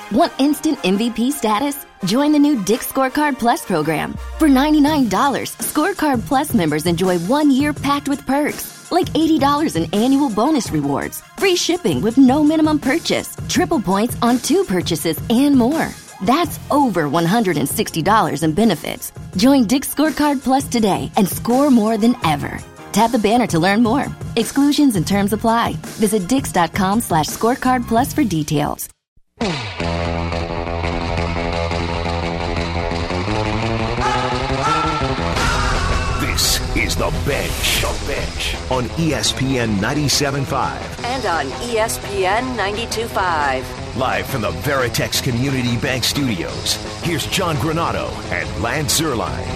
Want instant MVP status? Join the new Dick's Scorecard Plus program. For $99, Scorecard Plus members enjoy 1 year packed with perks, like $80 in annual bonus rewards, free shipping with no minimum purchase, triple points on 2 purchases, and more. That's over $160 in benefits. Join Dick's Scorecard Plus today and score more than ever. Tap the banner to learn more. Exclusions and terms apply. Visit dix.com/scorecard plus for details. This is The Bench. The Bench on ESPN 97.5. And on ESPN 92.5. Live from the Veritex Community Bank Studios, here's John Granado and Lance Zierlein.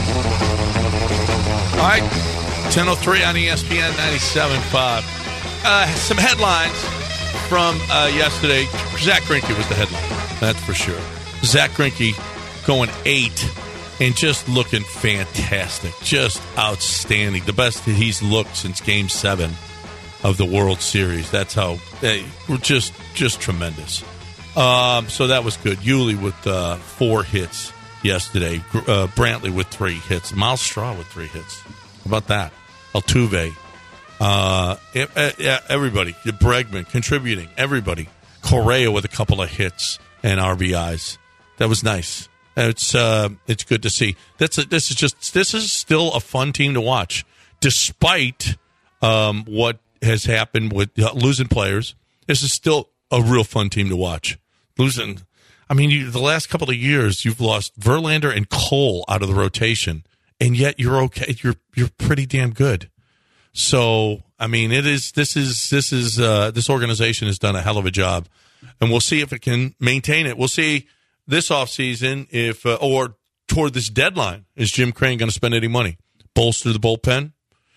All right, 10:03 on ESPN 97.5. Some headlines from yesterday. Zach Greinke was the headline, that's for sure. Zach Greinke going 8 and just looking fantastic, just outstanding. The best that he's looked since Game 7 of the World Series. That's how we're just tremendous. So that was good. Yuli with 4 hits yesterday. Brantley with 3 hits. Miles Straw with 3 hits. How about that? Altuve. Everybody. Bregman contributing. Everybody. Correa with a couple of hits and RBIs. That was nice. It's good to see. This is still a fun team to watch, despite what has happened with losing players. This is still a real fun team to watch. The last couple of years you've lost Verlander and Cole out of the rotation, and yet you're okay. You're pretty damn good. So this organization has done a hell of a job, and we'll see if it can maintain it. We'll see this offseason or toward this deadline, is Jim Crane going to spend any money? Bolster the bullpen?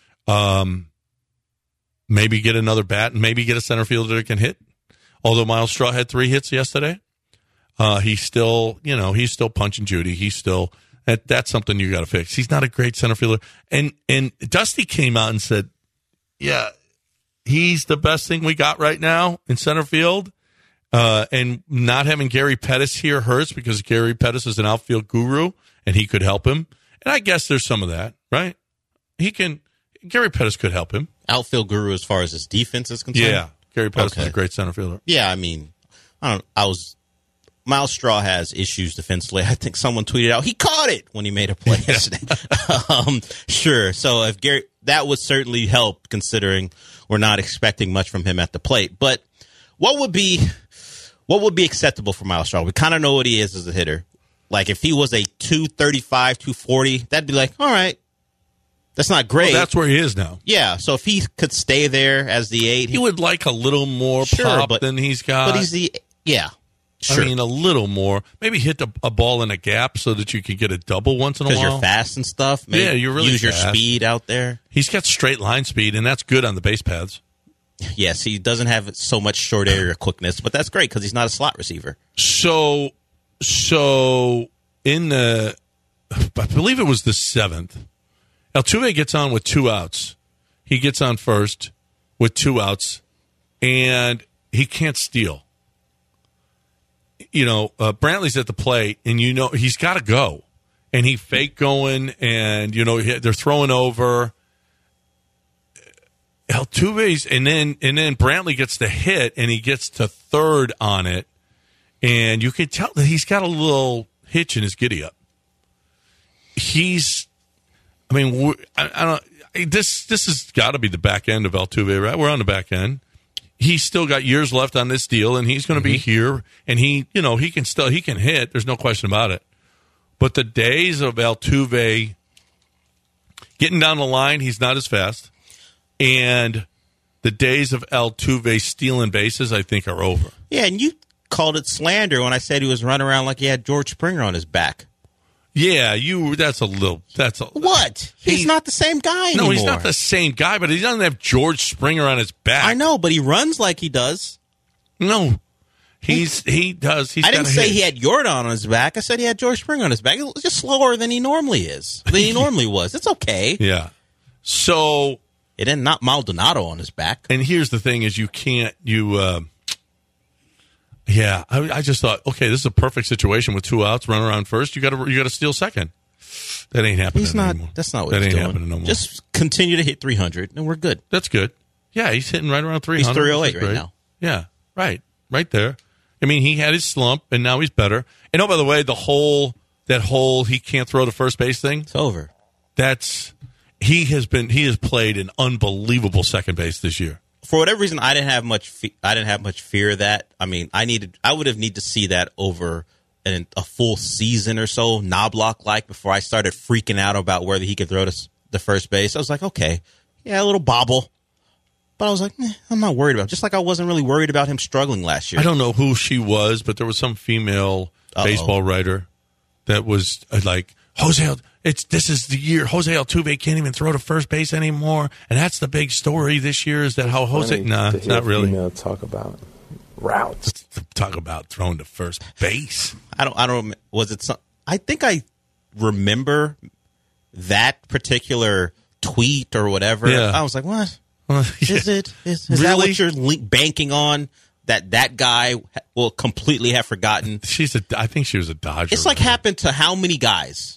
Maybe get another bat and maybe get a center fielder that can hit. Although Miles Straw had 3 hits yesterday, he's still punching Judy. That's something you got to fix. He's not a great center fielder. And Dusty came out and said, yeah, he's the best thing we got right now in center field. And not having Gary Pettis here hurts because Gary Pettis is an outfield guru and he could help him. And I guess there's some of that, right? Gary Pettis could help him. Outfield guru as far as his defense is concerned? Yeah. Gary Pettis is a great center fielder. Yeah, Miles Straw has issues defensively. I think someone tweeted out he caught it when he made a play yesterday. Sure. So if Gary, that would certainly help, considering we're not expecting much from him at the plate. But what would be acceptable for Miles Straw? We kind of know what he is as a hitter. Like if he was a 235, 240, that'd be like, all right. That's not great. Well, that's where he is now. Yeah, so if he could stay there as the 8. He would like a little more pop than he's got. But he's sure. I mean, a little more. Maybe hit a ball in a gap so that you can get a double once in a while. Because you're fast and stuff. Maybe you're really use fast. Your speed out there. He's got straight line speed, and that's good on the base paths. Yes, he doesn't have so much short area quickness, but that's great because he's not a slot receiver. So in I believe it was the 7th, Altuve gets on with 2 outs. He gets on first with 2 outs, and he can't steal. Brantley's at the plate, and he's got to go. And he fake going, and, they're throwing over. Altuve's, and then Brantley gets the hit, and he gets to third on it. And you can tell that he's got a little hitch in his giddy-up. This has got to be the back end of Altuve, right? We're on the back end. He's still got years left on this deal, and he's going to be here. And he can hit. There's no question about it. But the days of Altuve getting down the line, he's not as fast. And the days of Altuve stealing bases, I think, are over. Yeah, and you called it slander when I said he was running around like he had George Springer on his back. Yeah, what? He's not the same guy anymore. No, he's not the same guy, but he doesn't have George Springer on his back. I know, but he runs like he does. No, he does. I didn't say he had Yordan on his back. I said he had George Springer on his back. It was just slower than he normally is. It's okay. Yeah. So it didn't not Maldonado on his back. And here's the thing: is you can't Yeah, I just thought, okay, this is a perfect situation with 2 outs, run around first. You got to steal second. That ain't happening. Anymore. That's not what that he's ain't doing. happening no more. Just continue to hit 300, and we're good. That's good. Yeah, he's hitting right around 300. He's 308 right now. Yeah, right there. I mean, he had his slump, and now he's better. And by the way, that whole he can't throw to first base thing, it's over. He has played an unbelievable second base this year. For whatever reason, I didn't have much fear of that. I mean, I would have need to see that over a full season or so, Knobloch like, before I started freaking out about whether he could throw to the first base. I was like, okay, yeah, a little bobble. But I was like, I'm not worried about it. Just like I wasn't really worried about him struggling last year. I don't know who she was, but there was some female baseball writer that was like, this is the year Jose Altuve can't even throw to first base anymore, and that's the big story this year. Is that how Jose? Nah, it's not really. Female talk about routes. Talk about throwing to first base. I don't. Was it? I think I remember that particular tweet or whatever. Yeah. I was like, what? Is it? Is really? That what you're banking on? That guy will completely have forgotten. I think she was a Dodger. It's like happened to how many guys?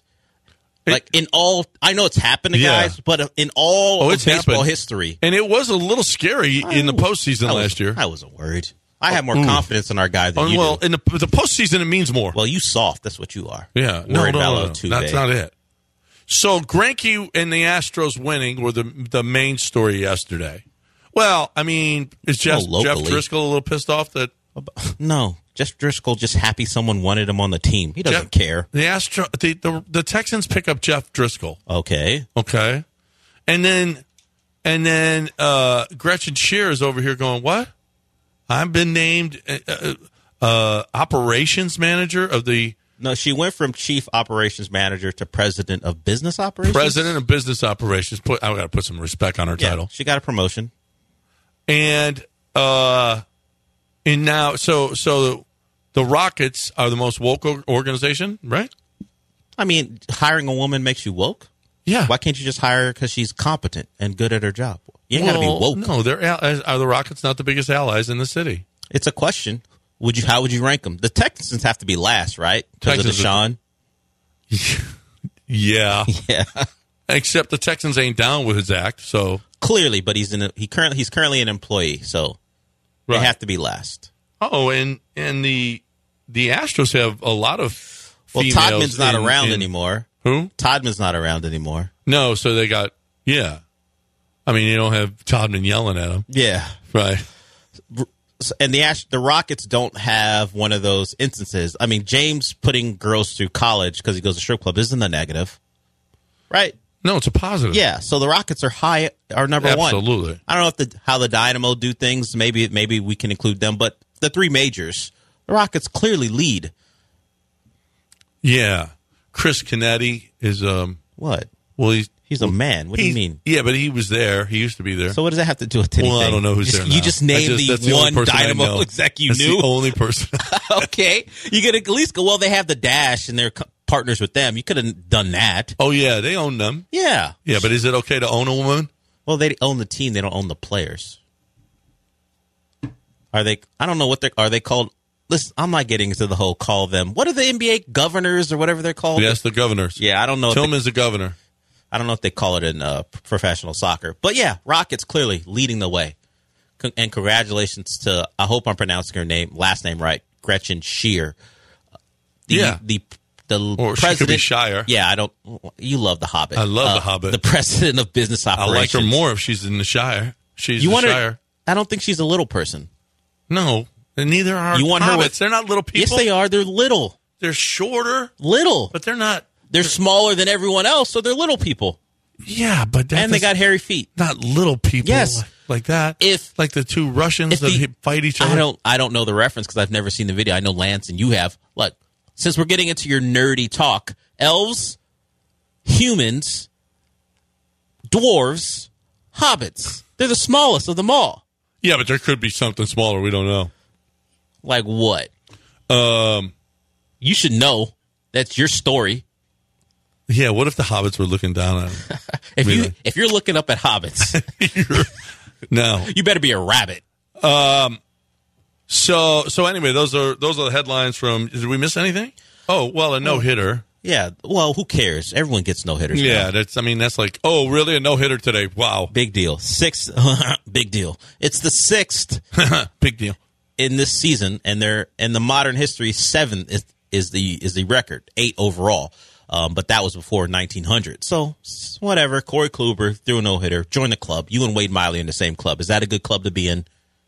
I know it's happened to guys, but in all of baseball history. And it was a little scary in the postseason last year. I wasn't worried. I have more confidence in our guy than you do. In the postseason, it means more. Well, you soft. That's what you are. Yeah. No. That's not it. So Greinke and the Astros winning were the main story yesterday. Well, I mean, is Jeff Driscoll a little pissed off that? No. Jeff Driscoll just happy someone wanted him on the team. He doesn't care. The Texans pick up Jeff Driscoll. Okay. And then Gretchen Shear is over here going, what? I've been named operations manager of the... No, she went from chief operations manager to president of business operations. President of business operations. I got to put some respect on her title. She got a promotion. And now, so the Rockets are the most woke organization, right? I mean, hiring a woman makes you woke? Yeah. Why can't you just hire her because she's competent and good at her job? You ain't got to be woke. No, are the Rockets not the biggest allies in the city? It's a question. How would you rank them? The Texans have to be last, right? Because of Deshaun? Yeah. Yeah. Except the Texans ain't down with his act, so... Clearly, but he's currently an employee, so they have to be last. Oh, and the Astros have a lot of females. Well, Todman's not around anymore. Who? Todman's not around anymore. No, so they got I mean, you don't have Todman yelling at him. Yeah, right. And the Rockets don't have one of those instances. I mean, James putting girls through college because he goes to strip club isn't a negative, right? No, it's a positive. Yeah, so the Rockets are number one. Absolutely. I don't know how the Dynamo do things. Maybe we can include them, but the three majors, the Rockets clearly lead. Yeah, Chris Canetti is what? Well, he's a man. What do you mean? Yeah, but he was there. He used to be there. So what does that have to do with anything? Well, I don't know who's there now. You just named the one Dynamo exec you knew. That's the only person. Okay, you could at least go. Well, they have the Dash and they're partners with them. You could have done that. Oh yeah, they own them. Yeah, but is it okay to own a woman? Well, they own the team. They don't own the players. Are they? I don't know what are they called. Listen, I'm not getting into the whole call them. What are the NBA governors or whatever they're called? Yes, the governors. Yeah, I don't know. Tillman's the governor. I don't know if they call it in professional soccer. But yeah, Rockets clearly leading the way. And congratulations to, I hope I'm pronouncing her last name right, Gretchen Shear. The or president. She could be Shire. Yeah, you love The Hobbit. I love The Hobbit. The president of business operations. I like her more if she's in the Shire. Shire. I don't think she's a little person. No, and neither are hobbits. They're not little people. Yes, they are. They're little. They're shorter. Little. But they're not. They're smaller than everyone else, so they're little people. Yeah, but they got hairy feet. Not little people. Yes, like that. Like the two Russians that fight each other. I don't know the reference because I've never seen the video. I know Lance and you have. Look, since we're getting into your nerdy talk, elves, humans, dwarves, hobbits. They're the smallest of them all. Yeah, but there could be something smaller. We don't know. Like what? You should know. That's your story. Yeah, what if the hobbits were looking down at him? If you're looking up at hobbits, no, you better be a rabbit. So anyway, those are the headlines from. Did we miss anything? Oh, well, a no-hitter. Yeah. Well, who cares? Everyone gets no-hitters. Yeah, now. that's like, oh, really? A no-hitter today? Wow. Big deal. Big deal. It's the 6th. Big deal. In this season, and they're in the modern history, 7 is the record, 8 overall. But that was before 1900. So whatever. Corey Kluber threw a no-hitter. Join the club. You and Wade Miley in the same club. Is that a good club to be in?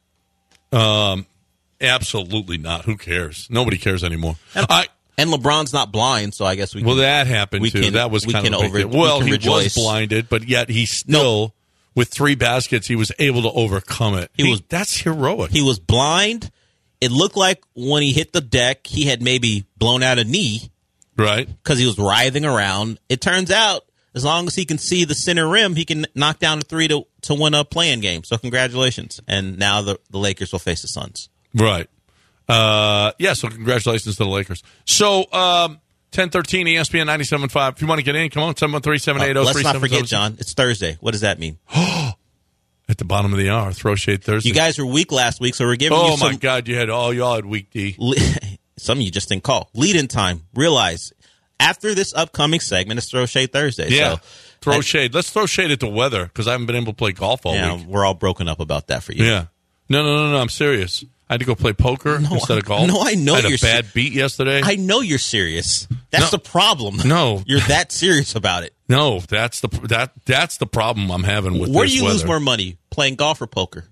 Absolutely not. Who cares? Nobody cares anymore. And LeBron's not blind, so I guess we can. Well, that happened too. That was kind of a big deal. Well, he was blinded, but yet he still, with 3 baskets, he was able to overcome it. That's heroic. He was blind. It looked like when he hit the deck, he had maybe blown out a knee. Right. Because he was writhing around. It turns out, as long as he can see the center rim, he can knock down a 3 to win a play-in game. So congratulations. And now the Lakers will face the Suns. Right. So congratulations to the Lakers. So 1013 ESPN 97.5. If you want to get in, come on, 713-780-3777. Let's not forget, John, it's Thursday. What does that mean? At the bottom of the hour, Throw Shade Thursday. You guys were weak last week, so we're giving you some... Oh, my God, y'all had week D. Some of you just didn't call. Lead-in time. Realize, after this upcoming segment, it's Throw Shade Thursday. Yeah, so throw shade. Let's throw shade at the weather, because I haven't been able to play golf all week. We're all broken up about that for you. Yeah. No, I'm serious. I had to go play poker instead of golf. No, I know I had a bad beat yesterday. I know you're serious. That's the problem. No. You're that serious about it. No, that's the problem I'm having with this Where do you weather. lose more money, playing golf or poker?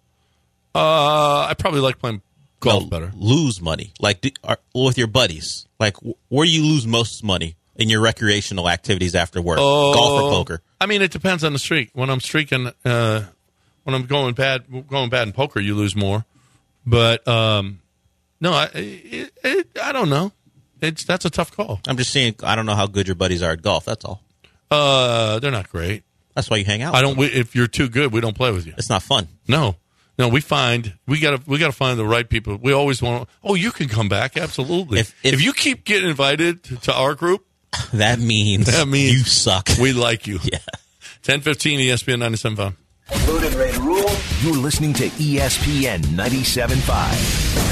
I probably like playing golf better. Lose money, like with your buddies. Like, where do you lose most money in your recreational activities after work? Golf or poker? I mean, it depends on the streak. When I'm streaking, when I'm going bad in poker, you lose more. But no, I don't know. That's a tough call. I'm just saying, I don't know how good your buddies are at golf. That's all. They're not great. That's why you hang out. If you're too good, we don't play with you. It's not fun. No, we gotta find the right people. We always want. Oh, you can come back. Absolutely. If you keep getting invited to our group, that means you suck. We like you. Yeah. 10:15 ESPN 97.5. Loaded, ready to roll. You're listening to ESPN 97.5.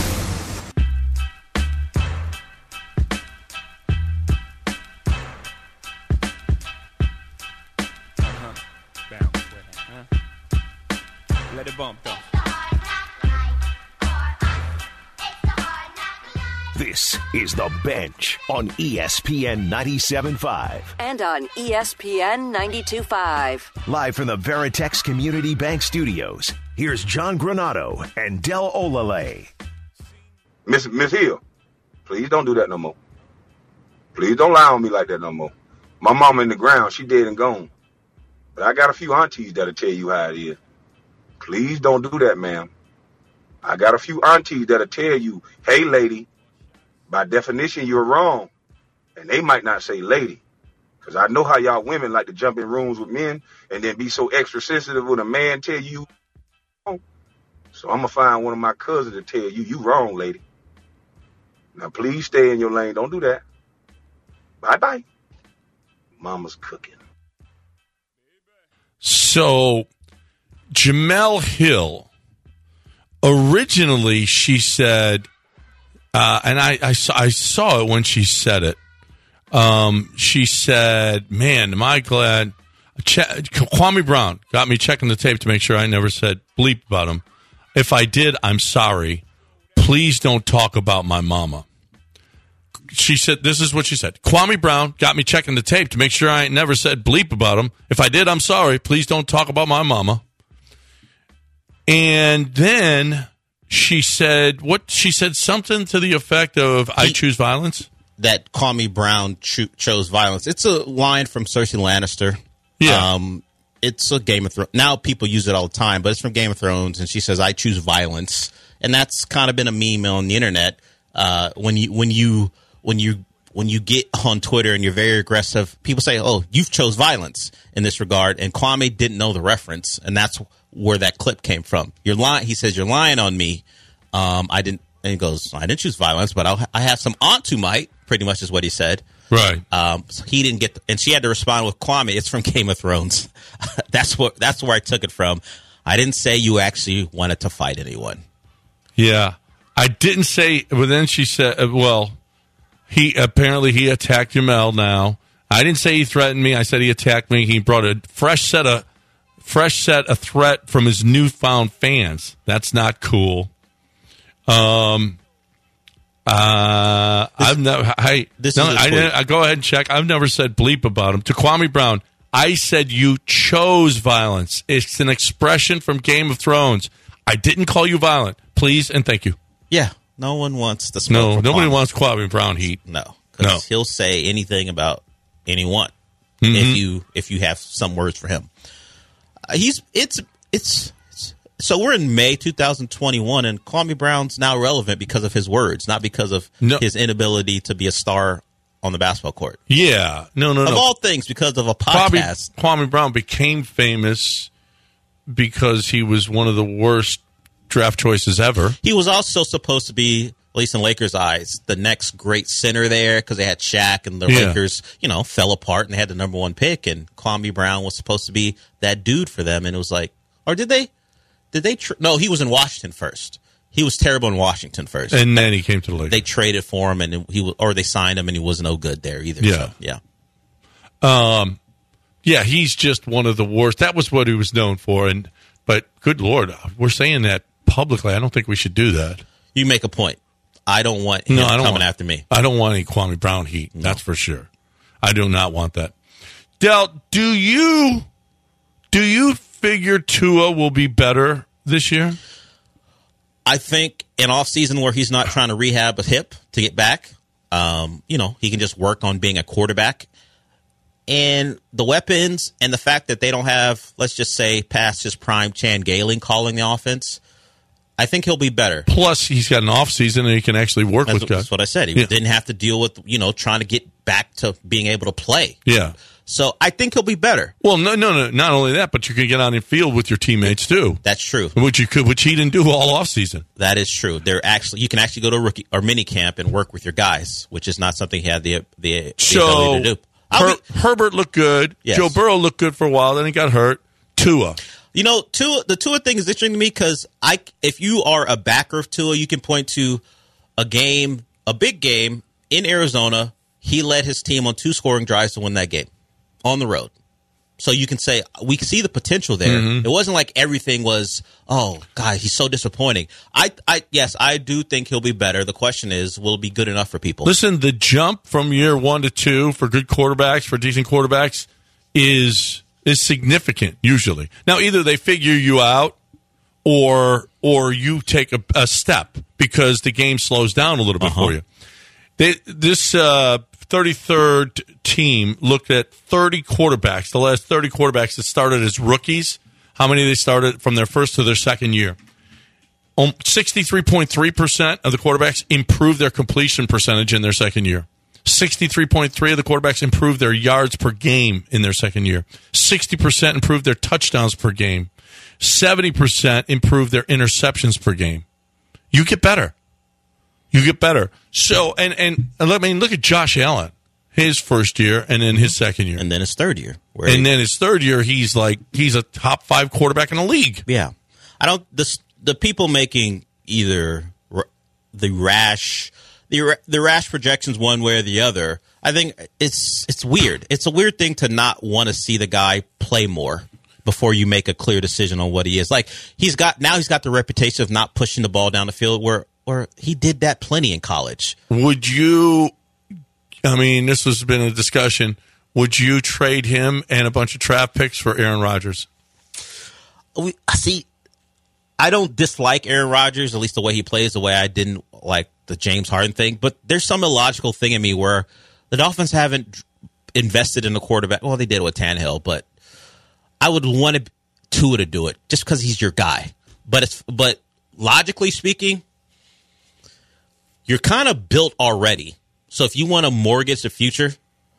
Let it bump, though. This is The Bench on ESPN 97.5. And on ESPN 92.5. Live from the Veritex Community Bank Studios, here's John Granado and Del Olale. Miss Hill, please don't do that no more. Please don't lie on me like that no more. My mama in the ground, she dead and gone. But I got a few aunties that'll tell you how it is. Please don't do that, ma'am. I got a few aunties that'll tell you, hey, lady, by definition, you're wrong. And they might not say lady. Because I know how y'all women like to jump in rooms with men and then be so extra sensitive when a man tell you wrong. So I'm going to find one of my cousins to tell you, you wrong, lady. Now, please stay in your lane. Don't do that. Bye-bye. Mama's cooking. So, Jemele Hill, originally she said, and I saw it when she said it. She said, man, am I glad. Kwame Brown got me checking the tape to make sure I never said bleep about him. If I did, I'm sorry. Please don't talk about my mama. She said, this is what she said. Kwame Brown got me checking the tape to make sure I ain't never said bleep about him. If I did, I'm sorry. Please don't talk about my mama. And then she said, she said something to the effect of, I choose violence. That Kwame Brown chose violence. It's a line from Cersei Lannister. Yeah. It's a Game of Thrones. Now people use it all the time, but it's from Game of Thrones. And she says, I choose violence. And that's kind of been a meme on the internet. When you get on Twitter and you're very aggressive, people say, oh, you've chose violence in this regard. And Kwame didn't know the reference. And that's where that clip came from. You're lying. He says, you're lying on me. I didn't. And he goes, I didn't choose violence, but I have some aunt who might, pretty much is what he said. Right. So he didn't get, and she had to respond with Kwame. It's from Game of Thrones. That's where I took it from. I didn't say you actually wanted to fight anyone. Yeah. I didn't say, but then she said, well, he attacked Jamel now. I didn't say he threatened me. I said he attacked me. He brought a fresh set of threat from his newfound fans. That's not cool. I've never. I go ahead and check. I've never said bleep about him. To Kwame Brown, I said you chose violence. It's an expression from Game of Thrones. I didn't call you violent. Please and thank you. Yeah, no one wants the smoke. No, nobody wants Kwame Brown heat. No, because he'll say anything about anyone if you have some words for him. So we're in May 2021, and Kwame Brown's now relevant because of his words, not because of his inability to be a star on the basketball court. Yeah, no. Of all things, because of a podcast. Kwame Brown became famous because he was one of the worst draft choices ever. He was also supposed to be, at least in Lakers' eyes, the next great center there because they had Shaq and the Lakers, fell apart and they had the number one pick, and Kwame Brown was supposed to be that dude for them. And it was like, or did they? No, he was in Washington first. He was terrible in Washington first, and then he came to the Lakers. They traded for him, and they signed him, and he was no good there either. Yeah, so, yeah. He's just one of the worst. That was what he was known for, but good Lord, we're saying that publicly. I don't think we should do that. You make a point. I don't want him coming after me. I don't want any Kwame Brown heat. No. That's for sure. I do not want that. Del, do you figure Tua will be better this year? I think an off season where he's not trying to rehab a hip to get back, he can just work on being a quarterback. And the weapons and the fact that they don't have, let's just say, past his prime Chan Gailing calling the offense, I think he'll be better. Plus, he's got an off season and he can actually work with guys. That's what I said. He didn't have to deal with, trying to get back to being able to play. Yeah. So I think he'll be better. Well, no. Not only that, but you can get on the field with your teammates too. That's true. Which he didn't do all off season. That is true. You can actually go to rookie or mini camp and work with your guys, which is not something he had the ability to do. Herbert looked good. Yes. Joe Burrow looked good for a while. Then he got hurt. Tua. The Tua thing is interesting to me because if you are a backer of Tua, you can point to a big game in Arizona. He led his team on 2 scoring drives to win that game on the road. So you can say we see the potential there. Mm-hmm. It wasn't like everything was, oh God, he's so disappointing. Yes, I do think he'll be better. The question is, will it be good enough for people? Listen, the jump from year 1 to 2 for good quarterbacks, for decent quarterbacks, is significant usually. Now, either they figure you out or you take a step because the game slows down a little bit for you. This 33rd team looked at 30 quarterbacks, the last 30 quarterbacks that started as rookies, how many they started from their first to their second year. 63.3% of the quarterbacks improved their completion percentage in their second year. 63.3% of the quarterbacks improved their yards per game in their second year. 60% improved their touchdowns per game. 70% improved their interceptions per game. You get better. So, and look at Josh Allen, his first year, and then his second year, and then his third year, then his third year, he's a top 5 quarterback in the league. Yeah, the people making either the rash projections one way or the other. I think it's weird. It's a weird thing to not want to see the guy play more before you make a clear decision on what he is. Like he's got the reputation of not pushing the ball down the field where he did that plenty in college. Would you, this has been a discussion, would you trade him and a bunch of draft picks for Aaron Rodgers? I don't dislike Aaron Rodgers, at least the way he plays, the way I didn't like the James Harden thing, but there's some illogical thing in me where the Dolphins haven't invested in the quarterback. Well, they did with Tannehill, but I would want Tua to do it just because he's your guy. But logically speaking, you're kind of built already. So if you want to mortgage the future,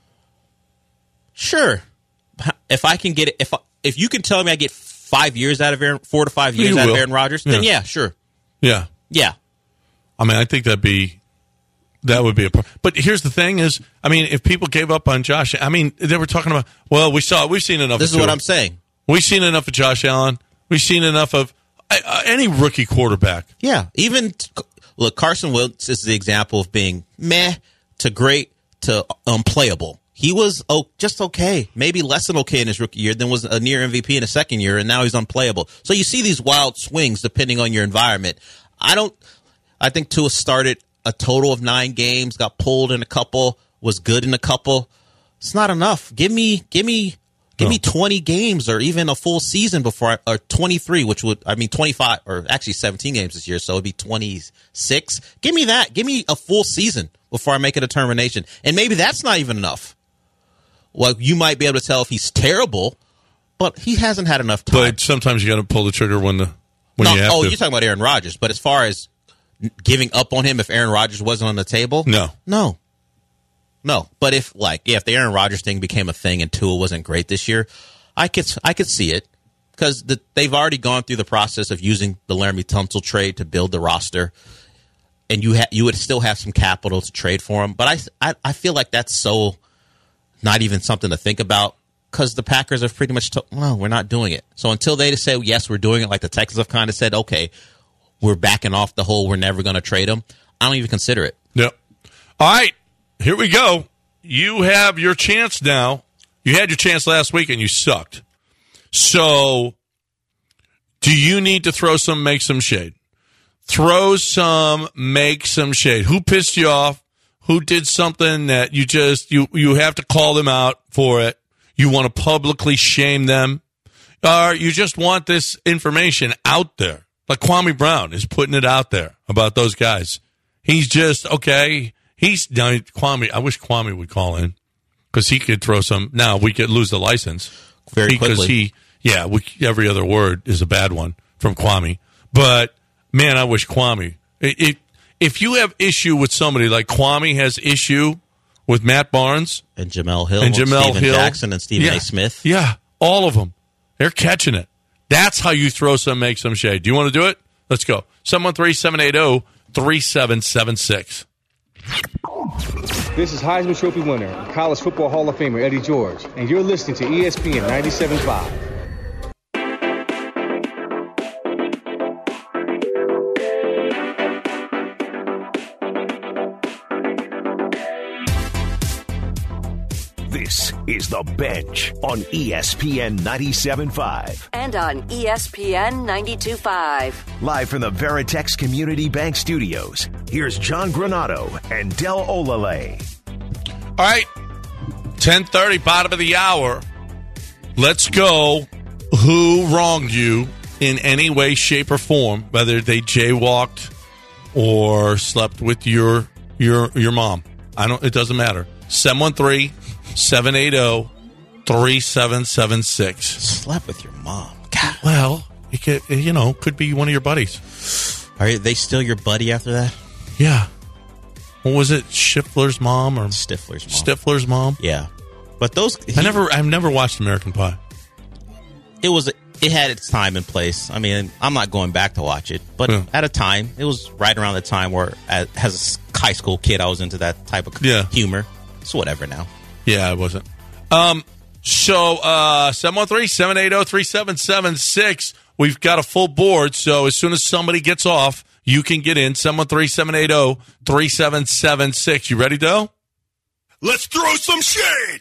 sure. If I can get it, if you can tell me I get 5 years out of 4 to 5 years out of Aaron Rodgers, then yeah, sure. Yeah. I think that would be a problem. But here's the thing is, if people gave up on Josh, they were talking about, well, we've seen enough. This is what I'm saying. We've seen enough of Josh Allen. We've seen enough of any rookie quarterback. Yeah. Even Look, Carson Wentz is the example of being meh to great to unplayable. He was just okay, maybe less than okay in his rookie year, then was a near MVP in his second year, and now he's unplayable. So you see these wild swings depending on your environment. I think Tua started a total of 9 games, got pulled in a couple, was good in a couple. It's not enough. Give me 20 games or even a full season before or 23, 25 or actually 17 games this year, so it'd be 26. Give me that. Give me a full season before I make a determination. And maybe that's not even enough. Well, you might be able to tell if he's terrible, but he hasn't had enough time. But sometimes you got to pull the trigger when you have to. Oh, you're talking about Aaron Rodgers. But as far as giving up on him if Aaron Rodgers wasn't on the table? No. But if the Aaron Rodgers thing became a thing and Tua wasn't great this year, I could see it because they've already gone through the process of using the Laramie Tunsil trade to build the roster, and you would still have some capital to trade for him. But I feel like that's so not even something to think about because the Packers have pretty much we're not doing it. So until they say, yes, we're doing it, like the Texans have kind of said, okay, we're backing off the whole we're never going to trade him, I don't even consider it. Yep. All right, here we go. You have your chance now. You had your chance last week and you sucked. So do you need to make some shade? Make some shade. Who pissed you off? Who did something that you have to call them out for it? You want to publicly shame them? Or you just want this information out there? Like Kwame Brown is putting it out there about those guys. He's just, okay. Kwame, I wish Kwame would call in because he could throw some. Now, we could lose the license. Very quickly. Every other word is a bad one from Kwame. But, man, I wish Kwame. If you have issue with somebody like Kwame has issue with Matt Barnes. And Jamel Hill. And Steven Jackson and Stephen A. Smith. Yeah, all of them. They're catching it. That's how you make some shade. Do you want to do it? Let's go. 713-780-3776. This is Heisman Trophy winner, College Football Hall of Famer Eddie George, and you're listening to ESPN 97.5. This is The Bench on ESPN 97.5. And on ESPN 92.5. Live from the Veritex Community Bank Studios, here's John Granato and Del Olale. All right, 10:30, bottom of the hour. Let's go. Who wronged you in any way, shape, or form, whether they jaywalked or slept with your mom? It doesn't matter. 713-780-3776. Slept with your mom. God. Well, it could be one of your buddies. Are they still your buddy after that? Yeah. What was it? Stifler's mom or Stifler's mom? Yeah. But I've never watched American Pie. It had its time and place. I mean, I'm not going back to watch it, but at a time, it was right around the time where, as a high school kid, I was into that type of humor. It's whatever now. Yeah, it wasn't. So 713-780-3776. We've got a full board, so as soon as somebody gets off, you can get in. 713-780-3776. You ready, Del? Let's throw some shade.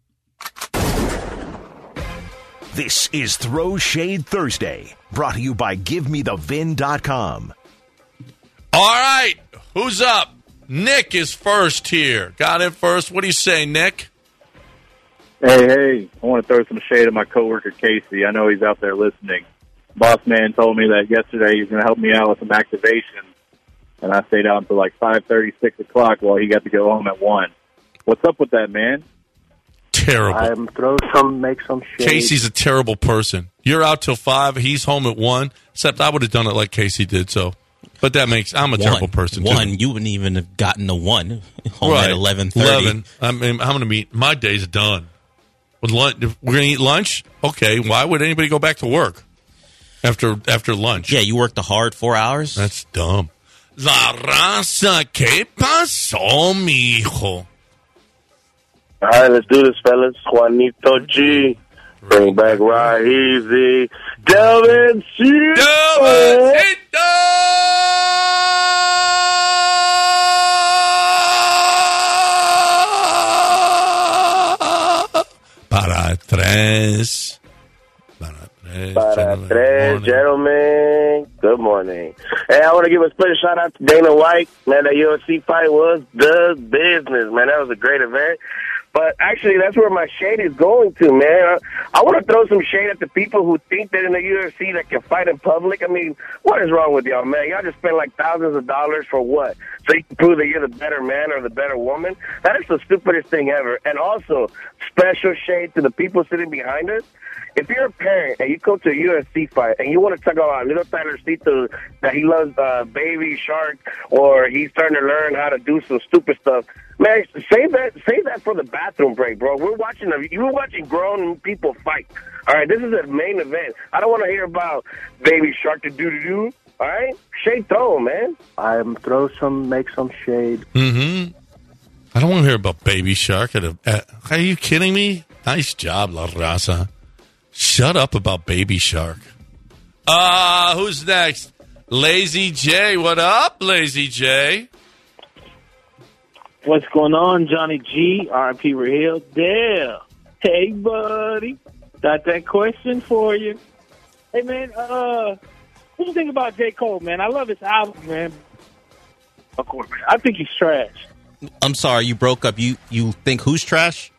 This is Throw Shade Thursday, brought to you by GiveMeTheVin.com. All right, who's up? Nick is first here. Got in first. What do you say, Nick? Hey, I want to throw some shade at my coworker, Casey. I know he's out there listening. Boss man told me that yesterday he was going to help me out with some activation, and I stayed out until like 5:30, 6 o'clock while he got to go home at 1. What's up with that, man? Terrible. Make some shade. Casey's a terrible person. You're out till 5. He's home at 1. Except I would have done it like Casey did, so... But I'm a terrible person, too. You wouldn't even have gotten to 1. Home at 11:30. 11. I'm going to meet... My day's done. We're going to eat lunch? Okay, why would anybody go back to work after lunch? Yeah, you worked the hard 4 hours? That's dumb. La raza, ¿qué pasó, mijo? All right, let's do this, fellas. Juanito G. Bring back Ride Easy. Delvincito! tres. Para tres, gentlemen. Good morning. Hey, I want to give a special shout out to Dana White. Man, that UFC fight was the business, man. That was a great event. But actually, that's where my shade is going to, man. I want to throw some shade at the people who think that in the UFC that can fight in public. I mean, what is wrong with y'all, man? Y'all just spend like thousands of dollars for what? So you can prove that you're the better man or the better woman? That is the stupidest thing ever. And also, special shade to the people sitting behind us. If you're a parent and you go to a UFC fight and you want to talk about little Tylercito that he loves Baby Shark or he's starting to learn how to do some stupid stuff, man, save that for the bathroom break, bro. You're watching grown people fight. All right, this is a main event. I don't want to hear about Baby Shark to do. All right, shade throw, man. Make some shade. Mm-hmm. I don't want to hear about Baby Shark. Are you kidding me? Nice job, La Raza. Shut up about Baby Shark. Who's next? Lazy J. What up, Lazy J? What's going on, Johnny G? R.I.P. Raheel. There. Hey, buddy. Got that question for you. Hey, man, what do you think about J. Cole, man? I love his album, man. Of course, man. I think he's trash. I'm sorry, you broke up. You think who's trash?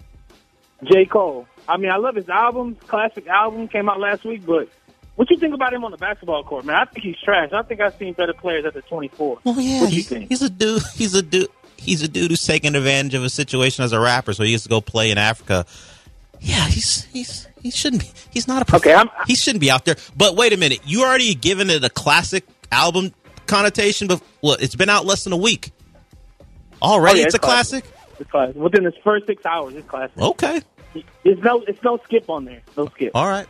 J. Cole. I mean, I love his album. Classic album came out last week, but what you think about him on the basketball court, man? I think he's trash. I think I've seen better players at the 24. Well, yeah, what do you think? He's a dude who's taking advantage of a situation as a rapper, so he gets to go play in Africa. Yeah, he shouldn't be. He's not a he shouldn't be out there. But wait a minute, you already given it a classic album connotation, but it's been out less than a week. Already, it's a classic. It's classic. Within its first 6 hours, it's classic. Okay. It's no skip on there. No skip. All right.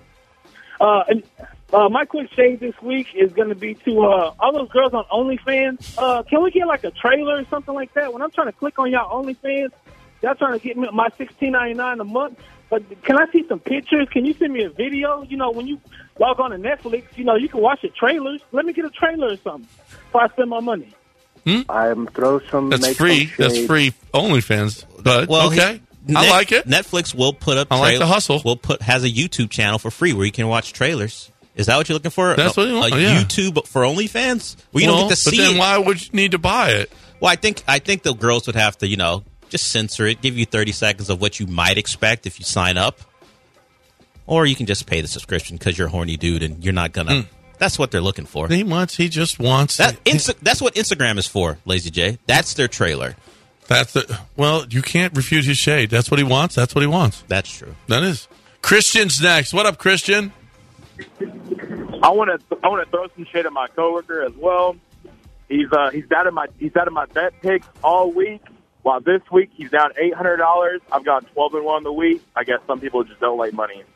My quick shade this week is going to be to all those girls on OnlyFans. Can we get like a trailer or something like that? When I'm trying to click on y'all OnlyFans, y'all trying to get me my $16.99 a month. But can I see some pictures? Can you send me a video? You know, when you log on to Netflix, you know, you can watch the trailers. Let me get a trailer or something before I spend my money. That's free. That's free OnlyFans. But okay. I like it. Netflix will put up. I like the hustle. Has a YouTube channel for free where you can watch trailers. Is that what you're looking for? That's what you want. YouTube for OnlyFans, where you don't get to see it. But then why would you need to buy it? Well, I think the girls would have to, just censor it, give you 30 seconds of what you might expect if you sign up, or you can just pay the subscription because you're a horny dude and you're not gonna. That's what they're looking for. He just wants that. That's what Instagram is for, Lazy J. That's their trailer. You can't refute his shade. That's what he wants. That's what he wants. That's true. That is. Christian's next. What up, Christian? I want to throw some shade at my coworker as well. He's out of my bet picks all week. While this week he's down $800. I've got 12-1 the week. I guess some people just don't like money.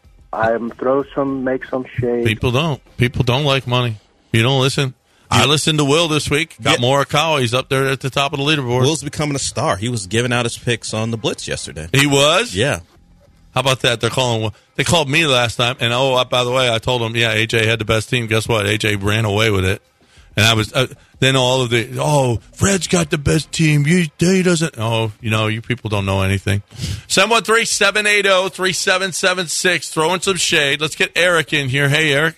Make some shade. People don't like money. You don't listen. I listened to Will this week. Got Morikawa. He's up there at the top of the leaderboard. Will's becoming a star. He was giving out his picks on the Blitz yesterday. He was? Yeah. How about that? They called me last time, and by the way, I told them, AJ had the best team. Guess what? AJ ran away with it, and I was then all of Fred's got the best team. He doesn't. You people don't know anything. 713-780-3776. Throwing some shade. Let's get Eric in here. Hey, Eric.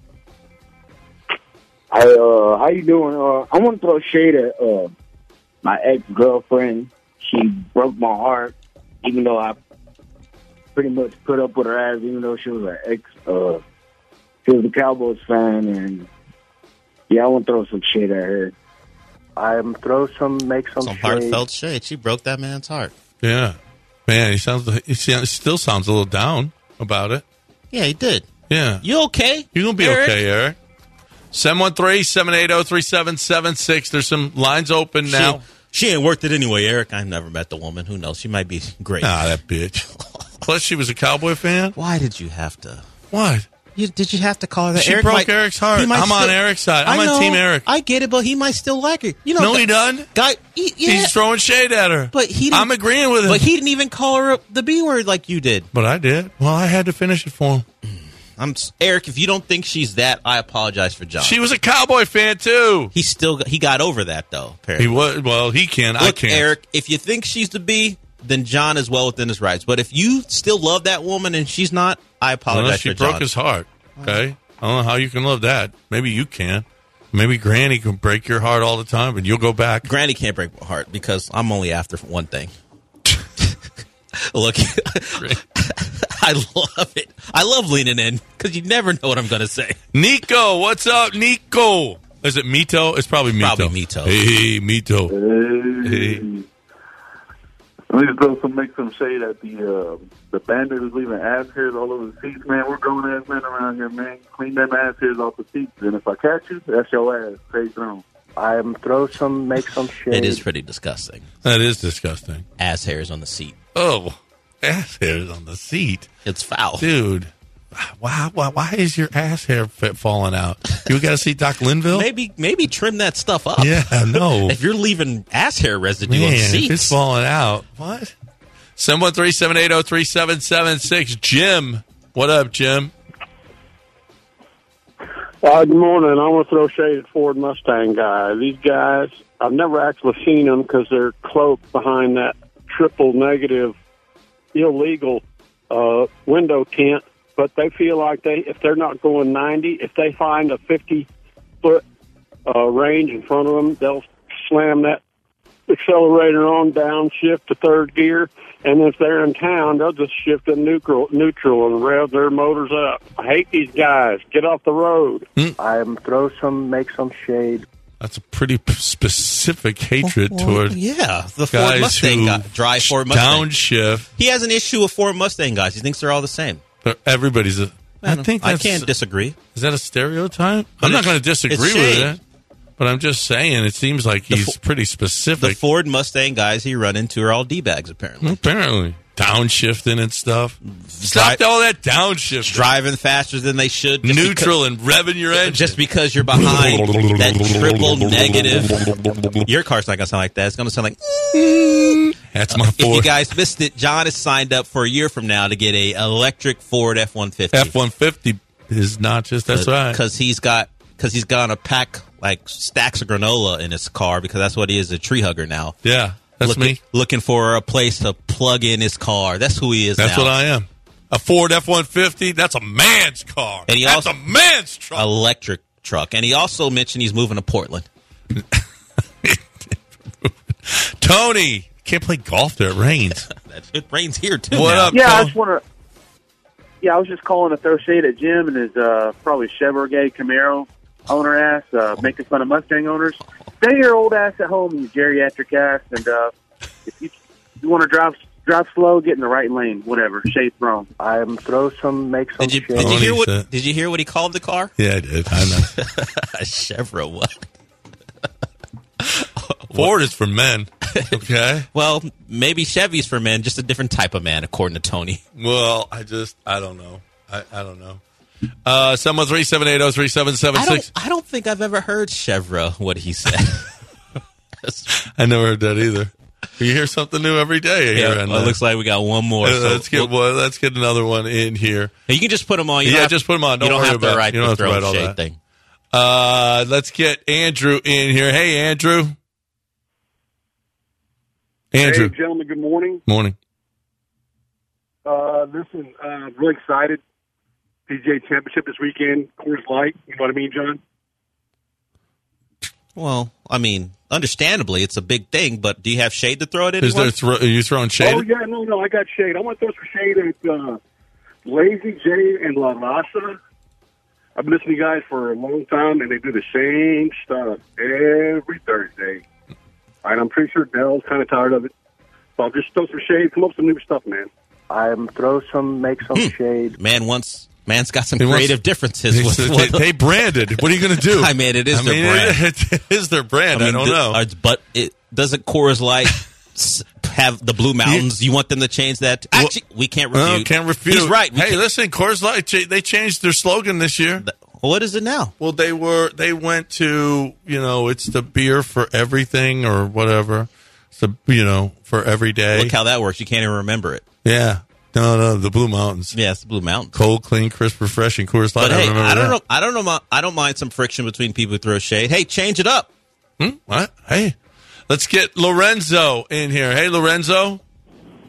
How you doing? I want to throw shade at my ex-girlfriend. She broke my heart, even though I pretty much put up with her ass, even though she was she was a Cowboys fan, and I want to throw some shade at her. Make some shade. Heartfelt shade. She broke that man's heart. Yeah, man, he still sounds a little down about it. Yeah, he did. Yeah, you okay? You're gonna be okay, Eric. 713-780-3776. There's some lines open now. She ain't worth it anyway, Eric. I've never met the woman. Who knows? She might be great. That bitch. Plus, she was a Cowboy fan. Why did you have to? What? Did you have to call her that? She broke Eric's heart. I'm on Eric's side. I'm on Team Eric. I get it, but he might still like her. No, he doesn't. He's throwing shade at her. But I'm agreeing with him. But he didn't even call her the B word like you did. But I did. Well, I had to finish it for him. Eric, if you don't think she's that, I apologize for John. She was a Cowboy fan too. He got over that though. Apparently. He was. Well, he can. Look, I can't. Eric, if you think she's the B, then John is well within his rights. But if you still love that woman and she's not, I apologize. Unless she broke his heart. Okay, I don't know how you can love that. Maybe you can. Maybe Granny can break your heart all the time, and you'll go back. Granny can't break my heart because I'm only after one thing. Look, I love it. I love leaning in because you never know what I'm going to say. Nico, what's up, Nico? Is it Mito? It's probably Mito. Probably Mito. Hey, Mito. Hey. Let me make some shade at the bandit who's leaving ass hairs all over the seats, man. We're grown ass men around here, man. Clean them ass hairs off the seats, and if I catch you, that's your ass. Stay thrown. Make some shade. It is pretty disgusting. That is disgusting. Ass hairs on the seat. Oh, ass hairs on the seat. It's foul. Dude, why is your ass hair falling out? You got to see Doc Linville? Maybe trim that stuff up. Yeah, no. If you're leaving ass hair residue on the seats. If it's falling out. What? 713-780-3776. Jim. What up, Jim? Good morning. I want to throw shade at Ford Mustang guy. These guys, I've never actually seen them because they're cloaked behind that triple negative illegal window tint, but they feel like if they're not going 90, if they find a 50-foot range in front of them, they'll slam that accelerator on, downshift to third gear, and if they're in town, they'll just shift to neutral and rev their motors up. I hate these guys. Get off the road. Make some shade. That's a pretty specific hatred toward the Ford Mustang guy. Dry Ford Mustang. Downshift. He has an issue with Ford Mustang guys. He thinks they're all the same. Everybody's I can't disagree. Is that a stereotype? I'm not going to disagree with it. But I'm just saying, it seems like he's pretty specific. The Ford Mustang guys he run into are all D-bags, apparently. Downshifting and stuff. Stop all that downshifting. Driving faster than they should. Neutral and revving your engine. Just because you're behind that triple negative. Your car's not going to sound like that. It's going to sound like... That's my Ford. If you guys missed it, John is signed up for a year from now to get a electric Ford F-150. F-150 is not just... That's right. Because he's going to pack... like stacks of granola in his car because that's what he is, a tree hugger now. Yeah, that's me. Looking for a place to plug in his car. That's who he is That's now. what I am. A Ford F-150, that's a man's car. And that's a man's truck. Electric truck. And he also mentioned he's moving to Portland. Tony, can't play golf there. It rains. It rains here, too. What up, I just want to... Yeah, I was just calling to throw shade at Jim and his probably Chevrolet Camaro owner ass, making fun of Mustang owners. Stay your old ass at home, you geriatric ass, and if you want to drive slow, get in the right lane, whatever. Shade thrown. Make some shade. Did you hear what he called the car? Yeah, I did. I know. A Chevrolet. What? Ford is for men. Okay. Well, maybe Chevy's for men, just a different type of man, according to Tony. Well, I don't know. I don't know. 713-780-3776. I don't think I've ever heard Chevra what he said. I never heard that either. You hear something new every day here. Yeah, it looks like we got one more. Let's get another one in here. You can just put them on. Just put them on. Don't worry about it. You don't have to write all that. Thing. Let's get Andrew in here. Hey, Andrew. Hey, gentlemen, good morning. Morning. Listen, I'm really excited. PGA Championship this weekend, Coors Light. You know what I mean, John? Well, I mean, understandably, it's a big thing, but do you have shade to throw at it? Are you throwing shade? Oh, yeah, no, I got shade. I want to throw some shade at Lazy J and La Raza. I've been listening to you guys for a long time, and they do the same stuff every Thursday. And I'm pretty sure Dell's kind of tired of it. So I'll just throw some shade, come up with some new stuff, man. Make some shade. Man's got some creative differences. They branded. What are you going to do? I mean, it is their brand. It is their brand. I don't know. But doesn't Coors Light have the Blue Mountains? You want them to change that? Actually, we can't refute. No, can't refute. He's right. Listen, Coors Light, they changed their slogan this year. What is it now? Well, they went to, it's the beer for everything or whatever. It's the, for every day. Look how that works. You can't even remember it. Yeah. No, the Blue Mountains. Yeah, it's the Blue Mountains. Cold, clean, crisp, refreshing. Coors Light. But hey, I don't know. I don't mind some friction between people who throw shade. Hey, change it up. What? Hey, let's get Lorenzo in here. Hey, Lorenzo.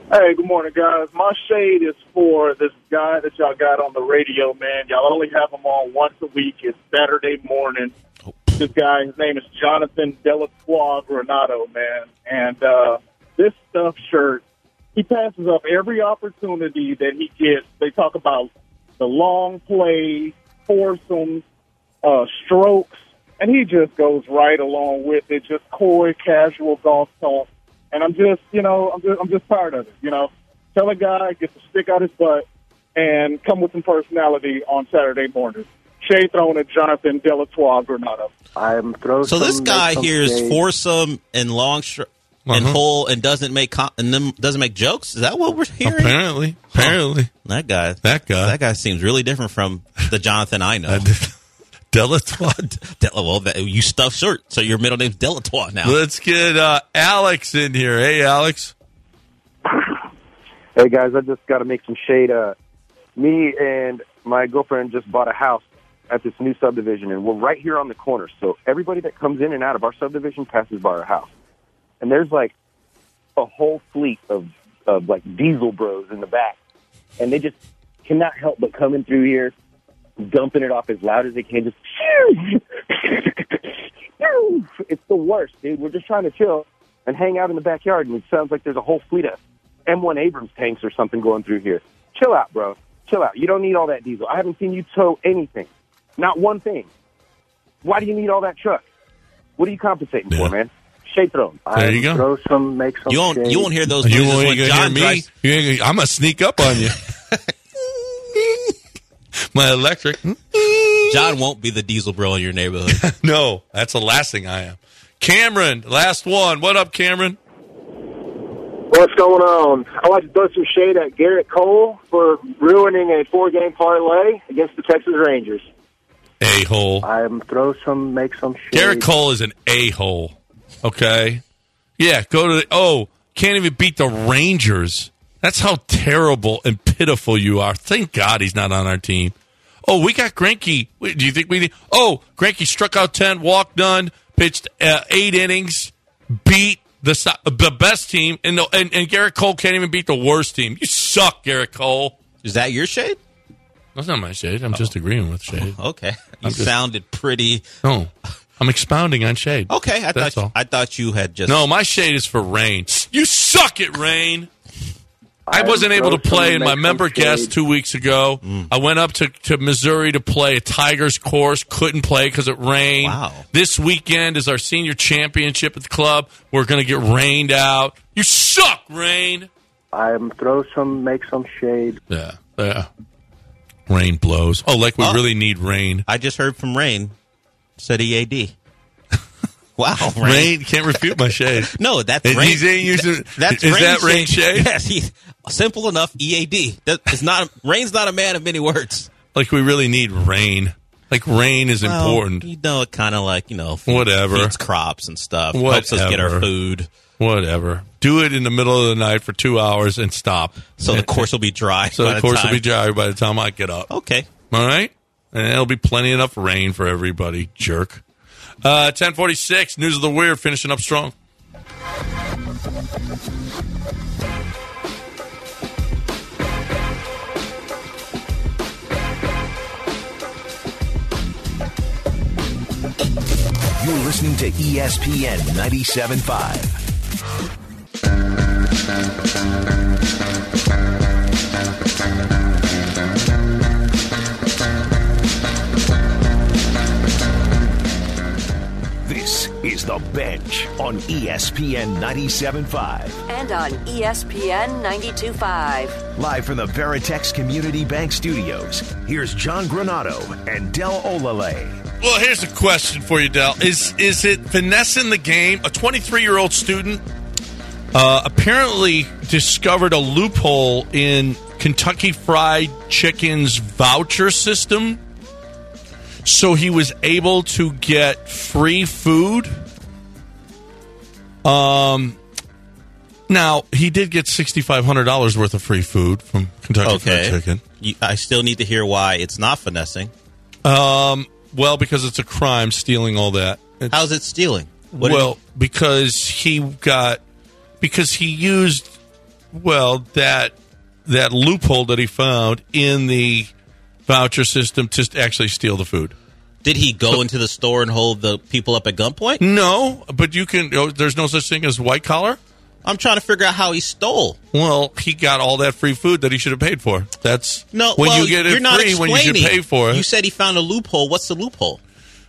Hey, good morning, guys. My shade is for this guy that y'all got on the radio, man. Y'all only have him on once a week. It's Saturday morning. This guy, his name is Jonathan Delatour Granado, man. And this stuff shirt, he passes up every opportunity that he gets. They talk about the long play, foursomes, strokes, and he just goes right along with it, just coy, casual golf talk. And I'm just, I'm just tired of it. Tell a guy, get the stick out his butt, and come with some personality on Saturday mornings. Shade thrown at Jonathan Delatour Granado. I'm throwing. So this guy here is foursome and long and hole and doesn't make jokes. Is that what we're hearing? Apparently, that guy seems really different from the Jonathan I know. Delatour. Well, you stuffed shirt, so your middle name's Delatour now. Let's get Alex in here. Hey, Alex. Hey, guys, I just got to make some shade. Me and my girlfriend just bought a house at this new subdivision, and we're right here on the corner. So everybody that comes in and out of our subdivision passes by our house. And there's like a whole fleet of like diesel bros in the back. And they just cannot help but coming through here, dumping it off as loud as they can. Just, it's the worst, dude. We're just trying to chill and hang out in the backyard, and it sounds like there's a whole fleet of M1 Abrams tanks or something going through here. Chill out, bro. Chill out. You don't need all that diesel. I haven't seen you tow anything. Not one thing. Why do you need all that truck? What are you compensating for, man? Shade thrown. There you go. Throw some, make some. You won't hear those. You won't when hear John me. I'm gonna sneak up on you. My electric. John won't be the diesel bro in your neighborhood. No, that's the last thing I am. Cameron, last one. What up, Cameron? What's going on? I'd like to throw some shade at Garrett Cole for ruining a 4-game parlay against the Texas Rangers. A-hole. Make some shade. Garrett Cole is an a-hole. Okay? Yeah, can't even beat the Rangers. That's how terrible and pitiful you are. Thank God he's not on our team. Oh, we got Greinke. Wait, do you think we need... Oh, Greinke struck out 10, walked none, pitched 8 innings, beat the best team, and Garrett Cole can't even beat the worst team. You suck, Garrett Cole. Is that your shade? That's not my shade. I'm just agreeing with shade. Okay. You sounded pretty... No, I'm expounding on shade. Okay, I thought you had just... No, my shade is for Rain. You suck at Rain. I wasn't able to play in my member guest 2 weeks ago. I went up to Missouri to play a Tigers course. Couldn't play because it rained. Wow. This weekend is our senior championship at the club. We're going to get rained out. You suck, Rain. Make some shade. Yeah. Rain blows. Oh, like we really need rain. I just heard from Rain. Said EAD. Wow, Rain can't refute my shade. No, that's Rain. Is that Rain shade? Yes, simple enough. EAD. Rain's not a man of many words. Like we really need rain. Like rain is important. It kind of like whatever feeds crops and stuff. Helps us get our food. Whatever. Do it in the middle of the night for 2 hours and stop. So the course will be dry. Will be dry by the time I get up. Okay. All right. And there'll be plenty enough rain for everybody. Jerk. 10:46, News of the Weird, finishing up strong. You're listening to ESPN 97.5. This is The Bench on ESPN 97.5. And on ESPN 92.5. Live from the Veritex Community Bank Studios, here's John Granado and Del Olale. Well, here's a question for you, Del. Is it finessing the game? A 23-year-old student apparently discovered a loophole in Kentucky Fried Chicken's voucher system. So he was able to get free food. Now, he did get $6,500 worth of free food from Kentucky Fried Chicken. I still need to hear why it's not finessing. Well, because it's a crime stealing all that. How's it stealing? Because he used that loophole that he found in the voucher system to actually steal the food. Did he go into the store and hold the people up at gunpoint? No, but you can. There's no such thing as white collar. I'm trying to figure out how he stole. Well, he got all that free food that he should have paid for. That's no. When well, you get it you're not free, when you should pay for it. You said he found a loophole. What's the loophole?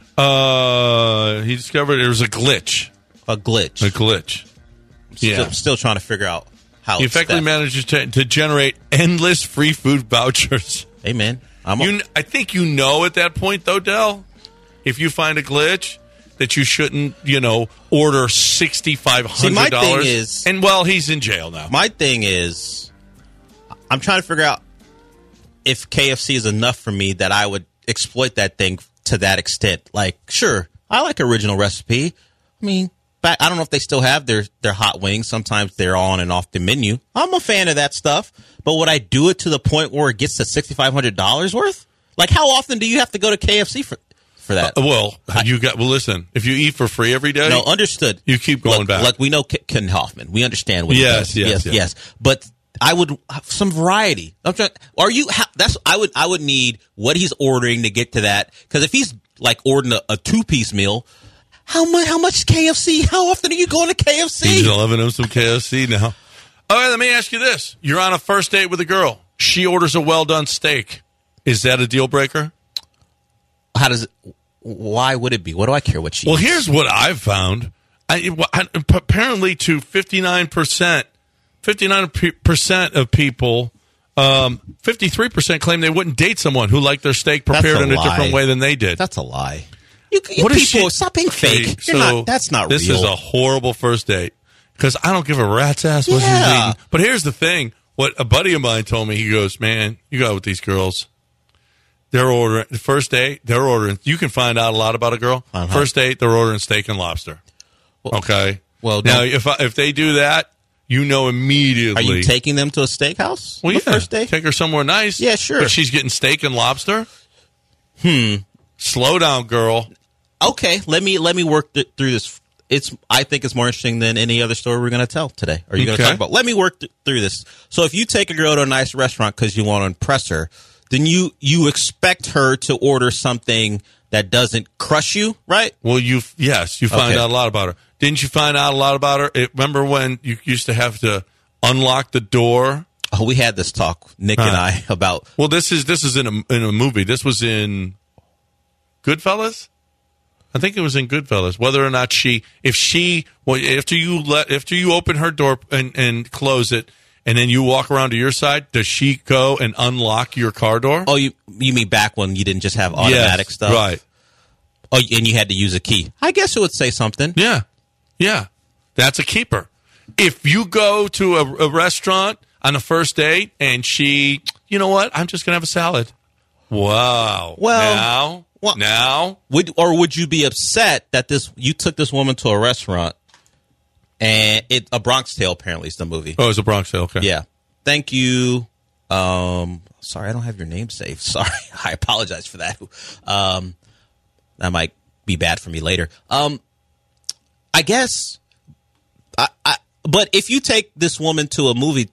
He discovered there was a glitch. A glitch. Still trying to figure out how he effectively manages to generate endless free food vouchers. Hey, man. I think you know at that point, though, Del, if you find a glitch, that you shouldn't, order $6,500. See, my thing is... And, well, he's in jail now. My thing is, I'm trying to figure out if KFC is enough for me that I would exploit that thing to that extent. Like, sure, I like original recipe. I mean, I don't know if they still have their hot wings. Sometimes they're on and off the menu. I'm a fan of that stuff. But would I do it to the point where it gets to $6,500 worth? Like, how often do you have to go to KFC for that? Listen, if you eat for free every day. No, understood. You keep going back. Like, we know Ken Hoffman. We understand what he does. Yes. But I would have some variety. I would need what he's ordering to get to that. Because if he's like ordering a 2-piece meal, how much KFC? How often are you going to KFC? He's loving him some KFC now. All right, let me ask you this. You're on a first date with a girl. She orders a well-done steak. Is that a deal breaker? Why would it be? What do I care what she eats? Here's what I've found. Apparently to 59% of people, 53% claim they wouldn't date someone who liked their steak prepared in a different way than they did. That's a lie. Stop being fake. That's not real. This is a horrible first date. Because I don't give a rat's ass what she's eating. But here's the thing. What a buddy of mine told me, he goes, man, you go out with these girls. They're ordering, the first date, they're ordering, you can find out a lot about a girl. First date, they're ordering steak and lobster. Okay? Well, now, if they do that, you know immediately. Are you taking them to a steakhouse? Well, first date? Take her somewhere nice. Yeah, sure. But she's getting steak and lobster? Slow down, girl. Okay, let me work through this. I think it's more interesting than any other story we're going to tell today. Are you going to talk about? Let me work through this. So if you take a girl to a nice restaurant because you want to impress her, then you expect her to order something that doesn't crush you, right? Well, you find out a lot about her. Didn't you find out a lot about her? Remember when you used to have to unlock the door? Oh, we had this talk, Nick and I, about. Well, this is in a movie. This was in Goodfellas. I think it was in Goodfellas. Whether or not after you open her door and close it, and then you walk around to your side, does she go and unlock your car door? Oh, you mean back when you didn't just have automatic stuff? Right. Oh, and you had to use a key. I guess it would say something. Yeah. That's a keeper. If you go to a restaurant on a first date and she, you know what, I'm just going to have a salad. Wow. Well, now? Would you be upset that you took this woman to a restaurant and A Bronx Tale apparently is the movie. Oh, it's A Bronx Tale, okay. Yeah. Thank you. Sorry, I don't have your name saved. Sorry. I apologize for that. That might be bad for me later. I guess but if you take this woman to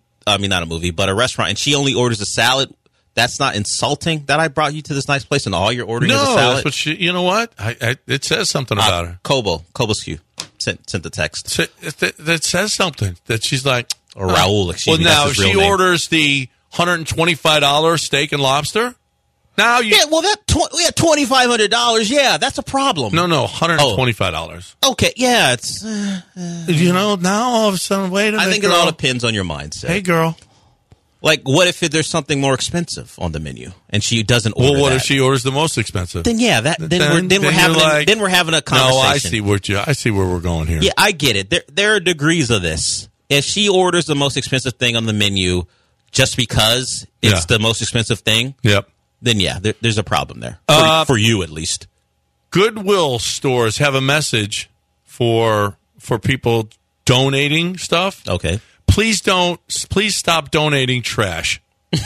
a restaurant and she only orders a salad, that's not insulting that I brought you to this nice place and all you're ordering is a salad? No, that's what you know what? It says something about her. Kobo's Q sent the text. That says something. That she's like... Or Raul, excuse me. Well, now, if she orders the $125 steak and lobster... Now you... Yeah, well, $2,500, yeah, that's a problem. No, $125. Okay, yeah, it's... now all of a sudden, wait a minute, I think it all depends on your mindset. Hey, girl. Like, what if there's something more expensive on the menu and she doesn't order Well, what if she orders the most expensive? Then yeah, we're having a conversation. No, I see where we're going here. Yeah, I get it. There are degrees of this. If she orders the most expensive thing on the menu just because it's the most expensive thing, then yeah, there's a problem there. For you at least. Goodwill stores have a message for people donating stuff. Okay. Please stop donating trash.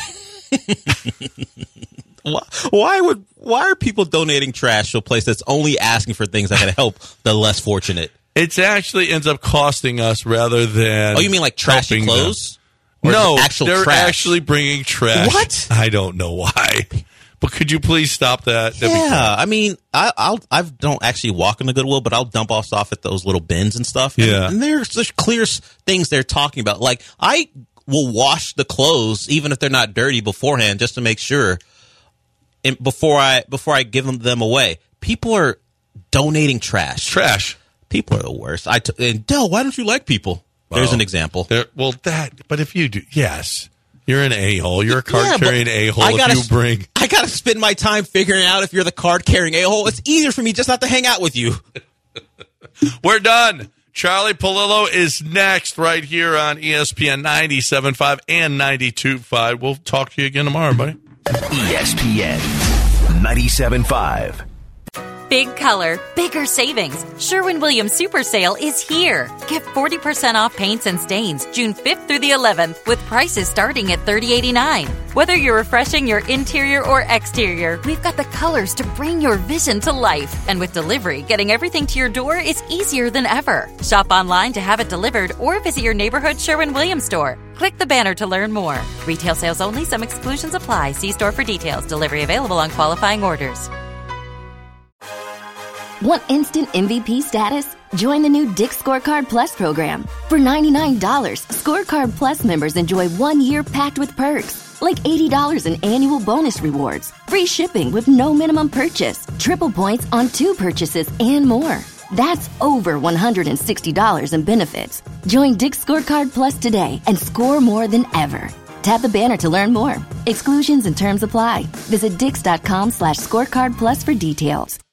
Why are people donating trash to a place that's only asking for things that can help the less fortunate? It actually ends up costing us rather than... Oh, you mean like trashy clothes? Or no, actual they're trash? actually bringing trash. What? I don't know why. But could you please stop that? Yeah, I mean, I don't actually walk in the Goodwill, but I'll dump off at those little bins and stuff. Yeah. And there's such clear things they're talking about. Like, I will wash the clothes, even if they're not dirty, beforehand, just to make sure, before I give them away. People are donating trash. People are the worst. And Del, why don't you like people? There's an example. But if you do, yes. You're an a-hole. You're a card-carrying a-hole if you bring... I got to spend my time figuring out if you're the card-carrying a-hole. It's easier for me just not to hang out with you. We're done. Charlie Polillo is next right here on ESPN 97.5 and 92.5. We'll talk to you again tomorrow, buddy. ESPN 97.5. Big color, bigger savings. Sherwin-Williams Super Sale is here. Get 40% off paints and stains June 5th through the 11th with prices starting at $30.89. Whether you're refreshing your interior or exterior, we've got the colors to bring your vision to life. And with delivery, getting everything to your door is easier than ever. Shop online to have it delivered or visit your neighborhood Sherwin-Williams store. Click the banner to learn more. Retail sales only. Some exclusions apply. See store for details. Delivery available on qualifying orders. Want instant MVP status? Join the new Dick's Scorecard Plus program. For $99, Scorecard Plus members enjoy 1 year packed with perks, like $80 in annual bonus rewards, free shipping with no minimum purchase, triple points on 2 purchases, and more. That's over $160 in benefits. Join Dick's Scorecard Plus today and score more than ever. Tap the banner to learn more. Exclusions and terms apply. Visit Dix.com/scorecard plus for details.